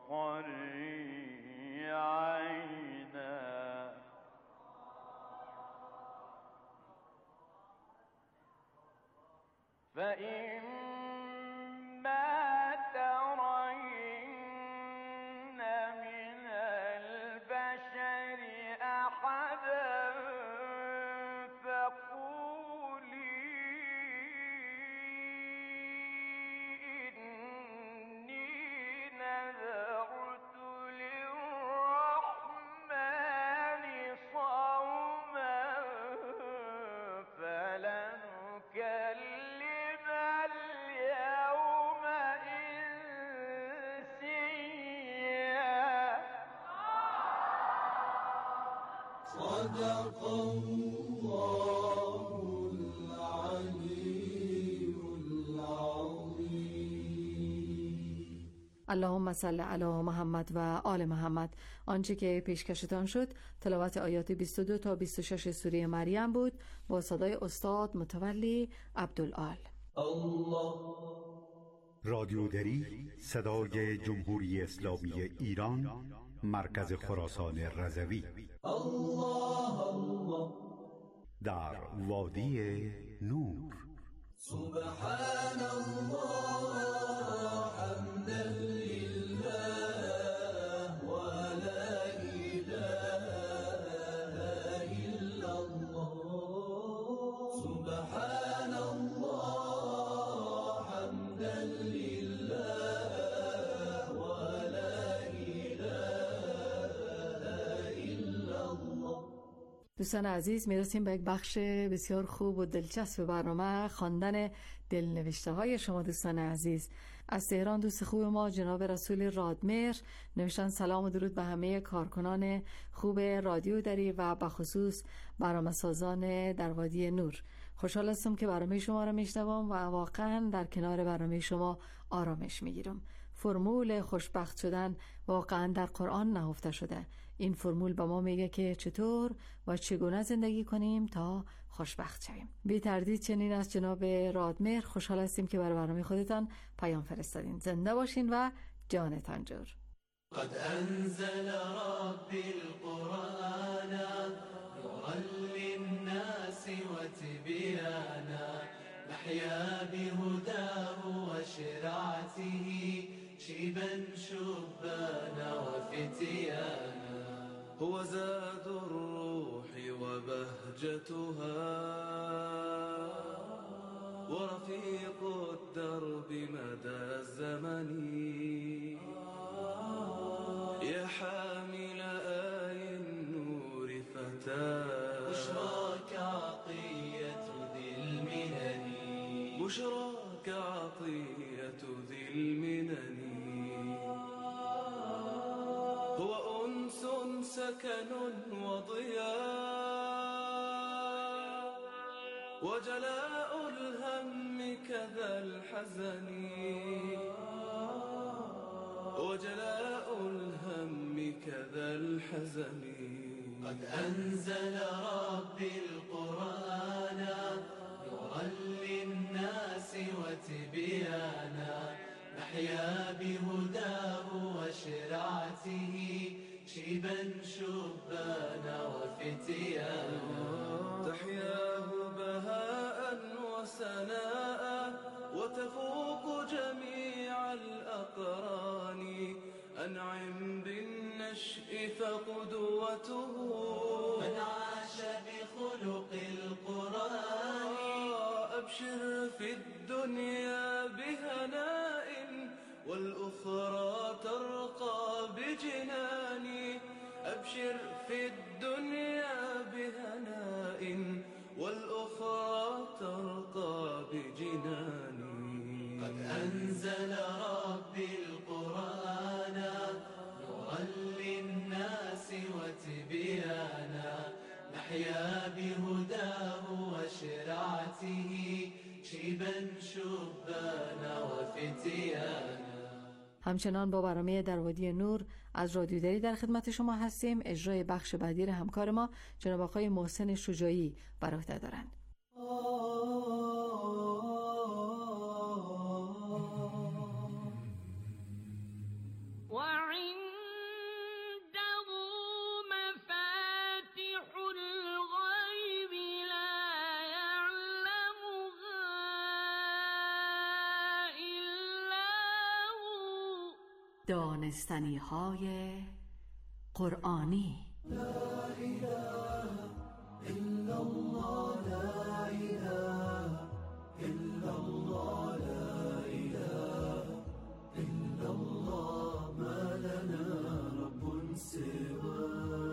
وقري عينا. فإما ترين من البشر أحدا فقولي إني نذرت للرحمن صوما فلن أكلم اليوم إنسيا. صدق الله العلي العظيم. اللهم صل علی محمد و آل محمد. آنچه که پیشکشتان شد تلاوت آیات 22 تا 26 سوره مریم بود با صدای استاد متولی عبدالعال. رادیودری صدای جمهوری اسلامی ایران، مرکز خراسان رضوی، در وادی نور. سبحان الله حمدا لله دوستان عزیز، میرسیم به یک بخش بسیار خوب و دلچسب برنامه، خواندن دلنوشته های شما دوستان عزیز. از تهران دوست خوب ما جناب رسول رادمهر نوشتن سلام و درود به همه کارکنان خوب رادیو دری و به خصوص برنامه‌سازان در وادی نور. خوشحال هستم که برنامه شما را میشنوم و واقعا در کنار برنامه شما آرامش میگیرم. فرمول خوشبخت شدن واقعا در قرآن نهفته شده. این فرمول به ما میگه که چطور و چگونه زندگی کنیم تا خوشبخت شویم. بی تردید چنین است جناب رادمهر. خوشحال هستیم که برای برنامه خودتان پیام فرستادین. زنده باشین و جانتان جور. قد انزل ربی القرآن نورا للناس وتبیانا نحیا بهداه وشرعته شيبا شبانا وفتيانا هو زاد الروح وبهجتها ورفيق الدرب مدى الزمن يا حامل آي النور فتاة بشراك عطية ذي المنن بشراك عطية ذي المنن هو أنس سكن وضياء وجلاء الهم كذا الحزن وجلاء الهم كذا الحزن قد أنزل ربي القرآن نورا للناس وتبيانا نحيا بهداه وشرعته شيبا شبانا وفتيانا تحياه بهاء وسناء وتفوق جميع الأقران أنعم بالنشء فقدوته من عاش بخلق القرآن أبشر في الدنيا بهناء والأخرى ترقى بجناني أبشر في الدنيا بهناء والأخرى ترقى بجناني قد أنزل ربي القرآن نورا للناس وتبيانا نحيا بهداه وشرعته شيبا شبانا وفتيانا. همچنان با برنامه در وادی نور از رادیو دری در خدمت شما هستیم. اجرای بخش بعدی همکار ما جناب آقای محسن شجاعی بر عهده دارند. دانستنی های قرآنی. لا اله الا الله لا اله الا الله لا اله الا الله ما لنا رب سواه.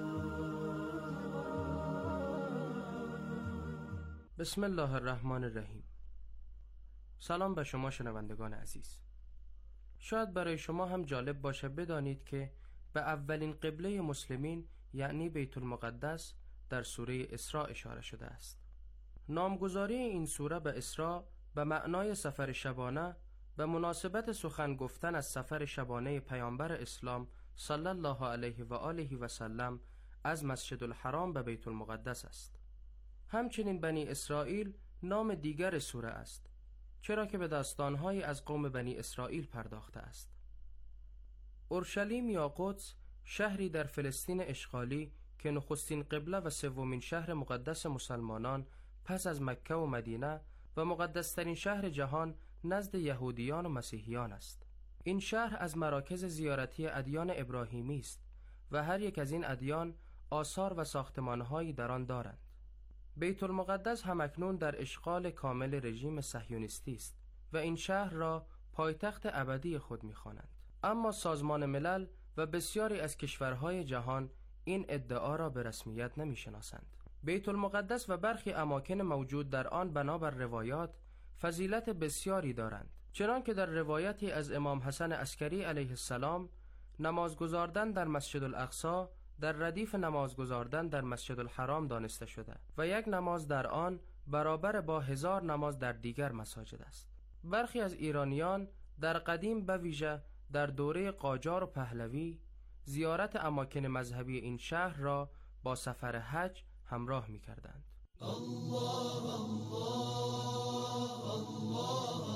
بسم الله الرحمن الرحیم. سلام به شما شنوندگان عزیز. شاید برای شما هم جالب باشه بدانید که به اولین قبله مسلمین یعنی بیت المقدس در سوره اسراء اشاره شده است. نامگذاری این سوره به اسراء به معنای سفر شبانه به مناسبت سخن گفتن از سفر شبانه پیامبر اسلام صلی الله علیه و آله و سلم از مسجد الحرام به بیت المقدس است. همچنین بنی اسرائیل نام دیگر سوره است، چرا که به داستان‌هایی از قوم بنی اسرائیل پرداخته است. اورشلیم یا قدس شهری در فلسطین اشغالی که نخستین قبله و سومین شهر مقدس مسلمانان پس از مکه و مدینه و مقدسترین شهر جهان نزد یهودیان و مسیحیان است. این شهر از مراکز زیارتی ادیان ابراهیمی است و هر یک از این ادیان آثار و ساختمان‌هایی در آن دارند. بیت المقدس همکنون در اشغال کامل رژیم صهیونیستی است و این شهر را پایتخت ابدی خود می‌خوانند. اما سازمان ملل و بسیاری از کشورهای جهان این ادعا را به رسمیت نمی‌شناسند. بیت المقدس و برخی اماکن موجود در آن بنابر روایات فضیلت بسیاری دارند، چنان که در روایتی از امام حسن عسکری علیه السلام نماز گزاردن در مسجد الاقصی در ردیف نماز گزاردن در مسجد الحرام دانسته شده و یک نماز در آن برابر با 1000 نماز در دیگر مساجد است. برخی از ایرانیان در قدیم به ویژه در دوره قاجار و پهلوی زیارت اماکن مذهبی این شهر را با سفر حج همراه می کردند. الله الله الله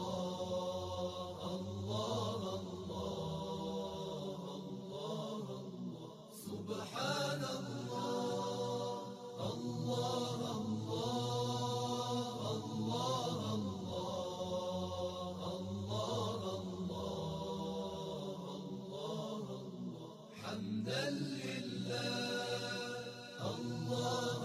الله الله سبحان الله الله الله الله الله حمدا لله الله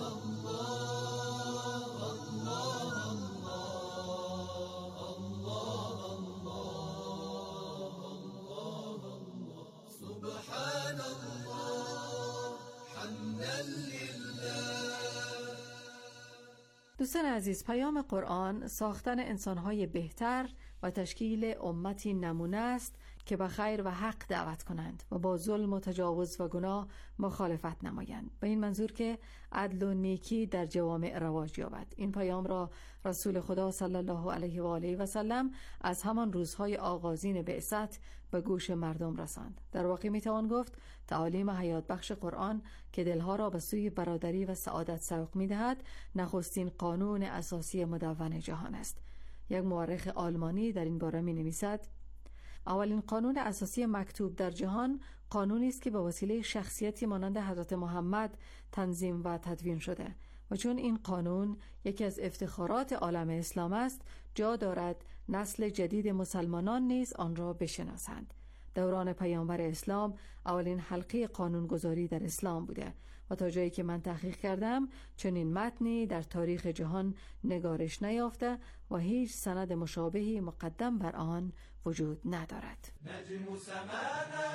دوستان عزیز، پیام قرآن ساختن انسان‌های بهتر و تشکیل امتی نمونه است که به خیر و حق دعوت کنند و با ظلم و تجاوز و گناه مخالفت نمایند، به این منظور که عدل و نیکی در جوامع رواج یابد. این پیام را رسول خدا صلی الله علیه و آله و سلم از همان روزهای آغازین بعثت به گوش مردم رساند. در واقع میتوان گفت تعالیم حیات بخش قرآن که دلها را به سوی برادری و سعادت سوق میدهد نخستین قانون اساسی مدون جهان است. یک مورخ آلمانی در این باره می نویسد: اولین قانون اساسی مکتوب در جهان قانونی است که به وسیله شخصیتی مانند حضرت محمد تنظیم و تدوین شده و چون این قانون یکی از افتخارات عالم اسلام است، جا دارد نسل جدید مسلمانان نیز آن را بشناسند. دوران پیامبر اسلام اولین حلقه قانونگذاری در اسلام بوده و تا جایی که من تحقیق کردم چنین متنی در تاریخ جهان نگارش نیافته و هیچ سند مشابهی مقدم بر آن وجود ندارد. نجم سمانا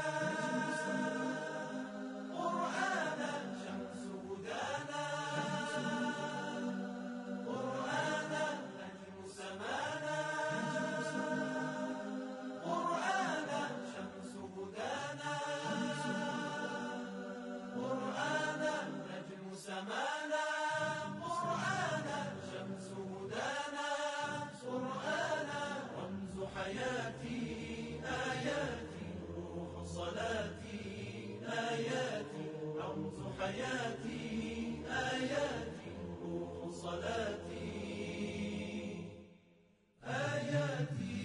قرآنا شمس هدانا قرآنا نجم سمانا قرآنا شمس هدانا قرآنا نجم سمانا قرآنا شمس هدانا قرآنا رمز حياتي آياتي روح صلاتي آياتي رمز حياتي آياتي روح صلاتي آياتي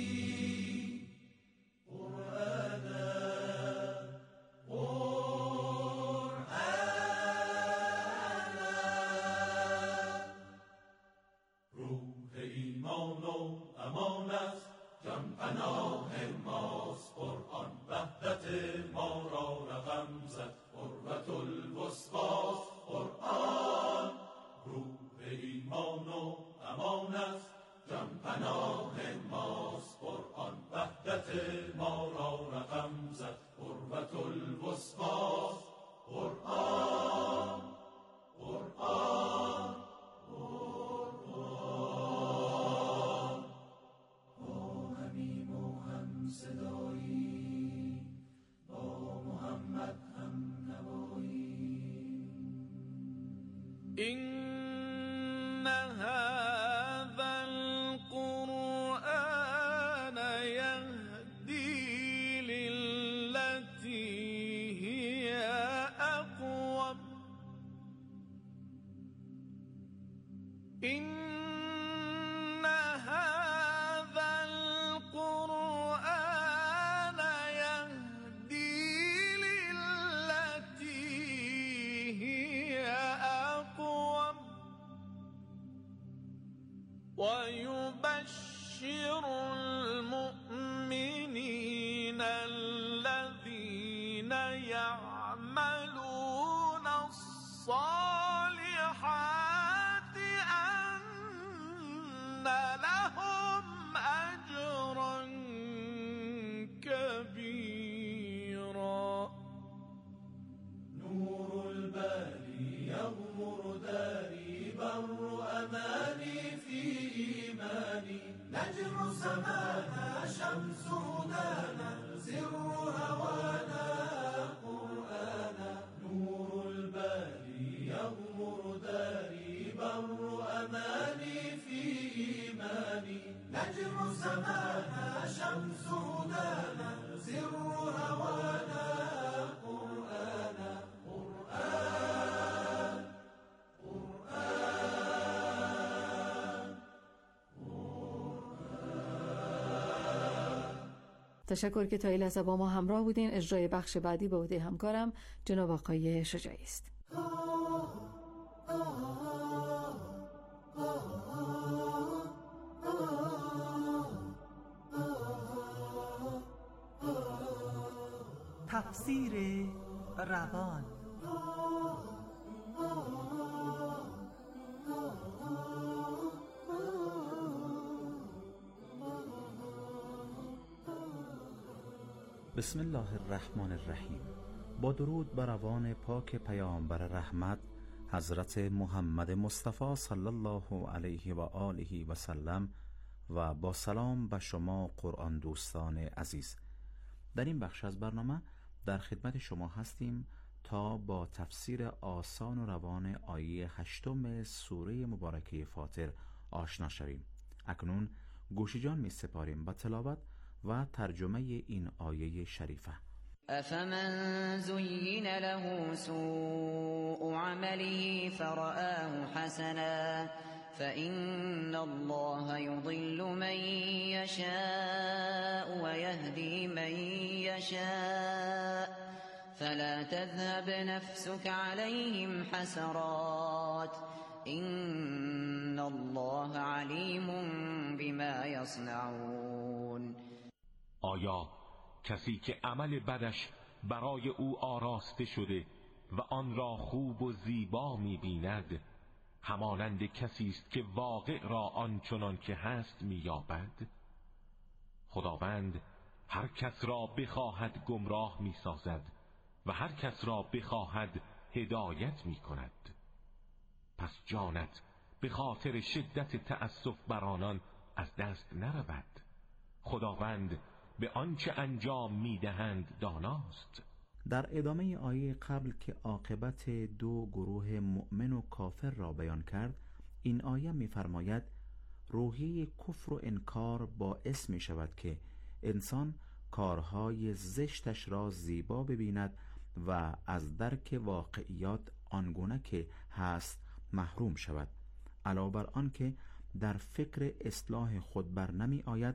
قرآنا قرآنا روح ایمان و امان است جان پناه ماست قرآن وحدت ما را رقم زد قربت الوسطاست قرآن روح ایمان و امان است جان پناه ماست قرآن وحدت ما را رقم زد قربت الوسطاست قرآن قرآن قرآن همیم و هم صدایی با محمد هم نوایی إن هذا القرآن يهدي للتي هي أقوم إن هذا القرآن يهدي للتي هي أقوم ويبشر المؤمنين الذين يعملون الصالحات أن لهم أجرا كبيرا نور الباري يغمر إيماني نجم سمانا شمس هدانا سر هوانا قرآنا نور الباري يغمر داري بر أماني في إيماني نجم سمانا شمس هدانا سر هوانا قرآنا قرآن تشکر که تا این لحظه با ما همراه بودین. اجرای بخش بعدی به عهده همکارم جناب آقای شجاعی است. تفسیر روان. بسم الله الرحمن الرحیم. با درود بر روان پاک پیامبر رحمت حضرت محمد مصطفی صلی الله علیه و آله و سلم و با سلام به شما قرآن دوستان عزیز. در این بخش از برنامه در خدمت شما هستیم تا با تفسیر آسان و روان آیه 8 سوره مبارکه فاطر آشنا شویم. اکنون گوش جان می سپاریم به تلاوت و ترجمه این آیه شریفه. أفمن زين له سوء عمله فرآه حسنا فإن الله يضل من يشاء ويهدي من يشاء فلا تذهب نفسك عليهم حسرات إن الله عليم بما يصنعون. آیا کسی که عمل بدش برای او آراسته شده و آن را خوب و زیبا می‌بیند همانند کسی است که واقع را آنچنان که هست می‌یابد؟ خداوند هر کس را بخواهد گمراه می‌سازد و هر کس را بخواهد هدایت می‌کند. پس جانت به خاطر شدت تأسف بر آنان از دست نرود. خداوند به آنچه انجام میدهند داناست. در ادامه آیه قبل که عاقبت دو گروه مؤمن و کافر را بیان کرد، این آیه می‌فرماید روحیه کفر و انکار باعث می شود که انسان کارهای زشتش را زیبا ببیند و از درک واقعیات آنگونه که هست محروم شود، علاوه بر آن که در فکر اصلاح خود بر نمی آید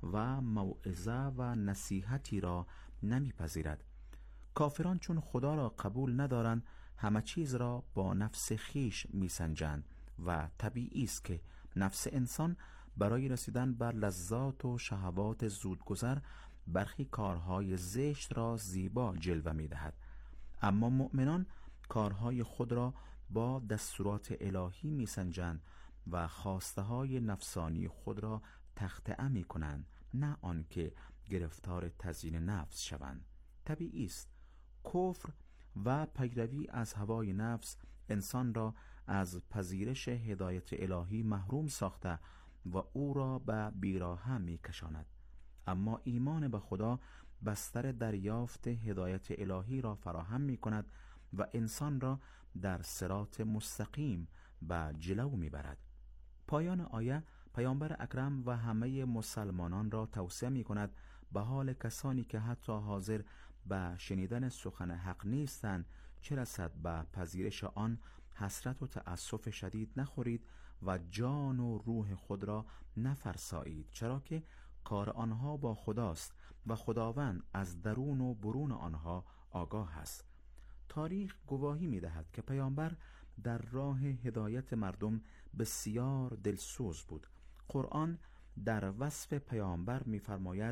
و موعظه و نصیحتی را نمیپذیرد. کافران چون خدا را قبول ندارند همه چیز را با نفس خیش میسنجند و طبیعی است که نفس انسان برای رسیدن بر لذات و شهوات زودگذر برخی کارهای زشت را زیبا جلوه میدهد. اما مؤمنان کارهای خود را با دستورات الهی میسنجند و خواسته های نفسانی خود را تخطئه می کنند، نه آنکه گرفتار تزیین نفس شوند. طبیعی است کفر و پیروی از هوای نفس انسان را از پذیرش هدایت الهی محروم ساخته و او را به بیراهه می کشاند. اما ایمان به خدا بستر دریافت هدایت الهی را فراهم می کند و انسان را در صراط مستقیم به جلو می برد. پایان آیه پیامبر اکرم و همه مسلمانان را توصیه می کند به حال کسانی که حتی حاضر به شنیدن سخن حق نیستند چه رسد به پذیرش آن حسرت و تأسف شدید نخورید و جان و روح خود را نفرسایید، چرا که کار آنها با خداست و خداوند از درون و برون آنها آگاه است. تاریخ گواهی می دهد که پیامبر در راه هدایت مردم بسیار دلسوز بود. قرآن در وصف پیامبر می‌فرماید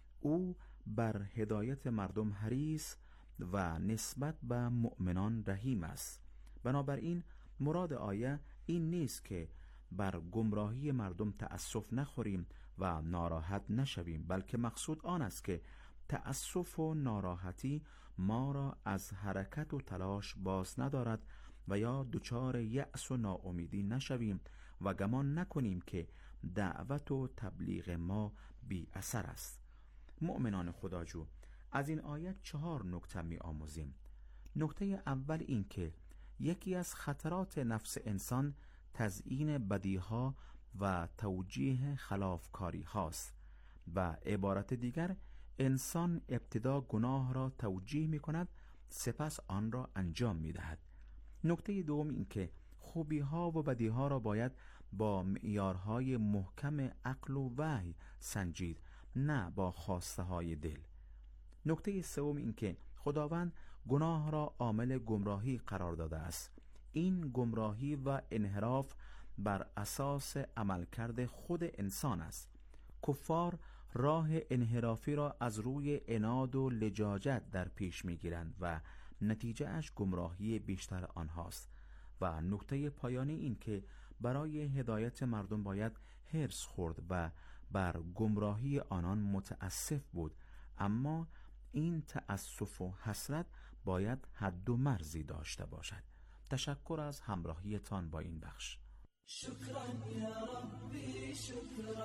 او بر هدایت مردم حریص و نسبت به مؤمنان رحیم است. بنابراین مراد آیه این نیست که بر گمراهی مردم تأسف نخوریم و ناراحت نشویم، بلکه مقصود آن است که تأسف و ناراحتی ما را از حرکت و تلاش باز ندارد و یا دچار یأس و ناامیدی نشویم و گمان نکنیم که دعوت و تبلیغ ما بی اثر است. مؤمنان خداجو، از این آیت 4 نکته می آموزیم. نکته اول این که یکی از خطرات نفس انسان تزیین بدیها و توجیه خلافکاری هاست و عبارت دیگر انسان ابتدا گناه را توجیه می کند، سپس آن را انجام می دهد. نکته دوم این که خوبی ها و بدی ها را باید با معیارهای محکم عقل و وحی سنجید، نه با خواسته های دل. نکته سوم این که خداوند گناه را عامل گمراهی قرار داده است. این گمراهی و انحراف بر اساس عملکرد خود انسان است. کفار راه انحرافی را از روی عناد و لجاجت در پیش می‌گیرند و نتیجه اش گمراهی بیشتر آنهاست. و نکته پایانی این که برای هدایت مردم باید حرص خورد و بر گمراهی آنان متاسف بود، اما این تأسف و حسرت باید حد و مرزی داشته باشد. تشکر از همراهیتان با این بخش. شكرا يا ربي شكرا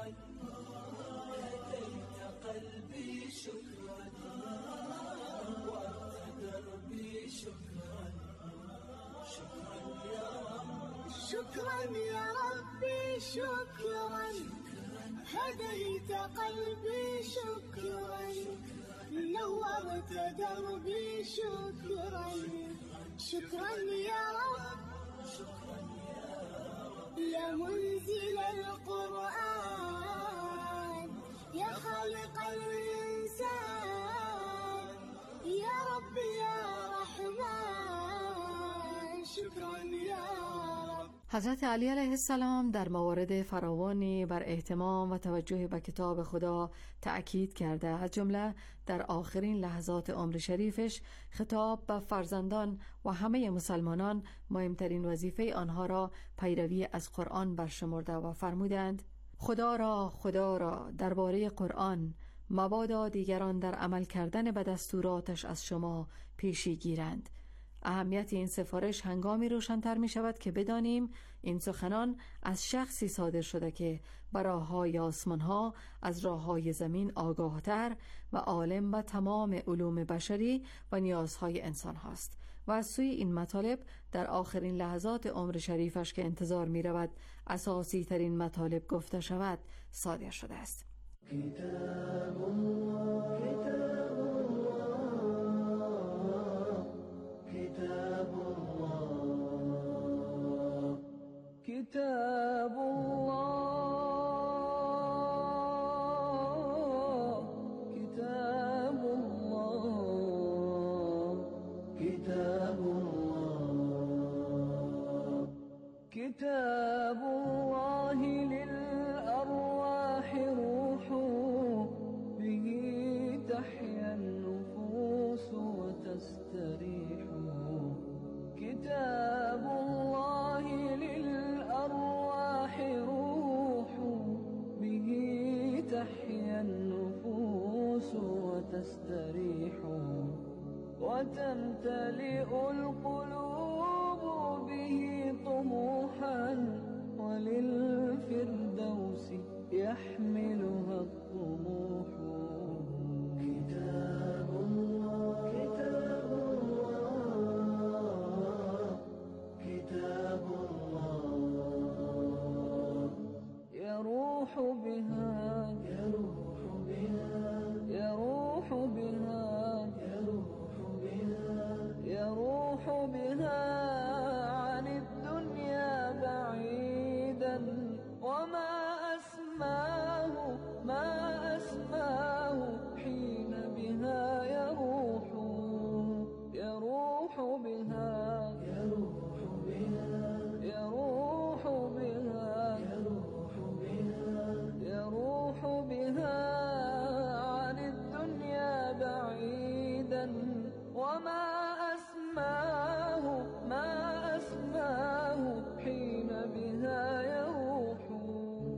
هديت قلبي شكرا وأنت دربي شكرا شكرا يا رب شكرا يا ربي شكرا هديت قلبي شكرا نورت دربي شكرا شكرا يا رب يا منزل القرآن يا خالق الإنسان يا رب يا رحمن شكرا يا رب. حضرت علی علیه السلام در موارد فراوانی بر اهتمام و توجه به کتاب خدا تأکید کرده، از جمله در آخرین لحظات عمر شریفش خطاب به فرزندان و همه مسلمانان مهمترین وظیفه آنها را پیروی از قرآن برشمرده و فرمودند: خدا را درباره قرآن مبادا دیگران در عمل کردن به دستوراتش از شما پیشی گیرند. اهمیت این سفارش هنگامی روشن‌تر می شود که بدانیم این سخنان از شخصی صادر شده که بر راه‌های آسمان‌ها از راه‌های زمین آگاهتر و عالم به تمام علوم بشری و نیازهای انسان هاست و از سوی این مطالب در آخرین لحظات عمر شریفش که انتظار می رود اساسی ترین مطالب گفته شود صادر شده است. كتاب الله كتاب الله كتاب الله كتاب الله كتاب الله كتاب الله للأرواح روح به تحيا النفوس وتستريح كتاب الله للأرواح روح به تحيا النفوس وتستريح وتمتلئ القلوب به طموحا وللفردوس يحملها الطموح